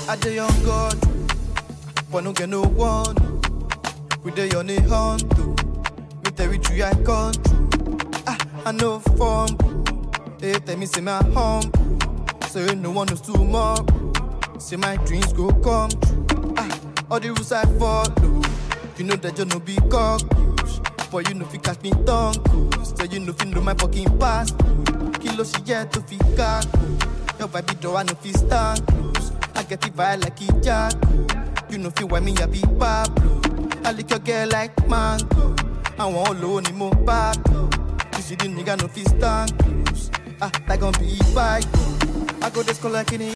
I dey on God, but no get no one. We dey on a hunt, me territory I come through. I know form, they tell me say my home, say no one knows tomorrow. Say my dreams go come true. All the rules I follow, you know that you no be cockroach, but you know fi catch me tongue close. So you know fi know my fucking past. Kilo she yet to fi cackle. Your vibe do I no fi stand close. I get it vibe like it jack. You know fi why me I be Pablo. I lick your girl like mango. I want low ni mo battle. You see the nigga no fi stand close. That gon' be fight. I go this call like any.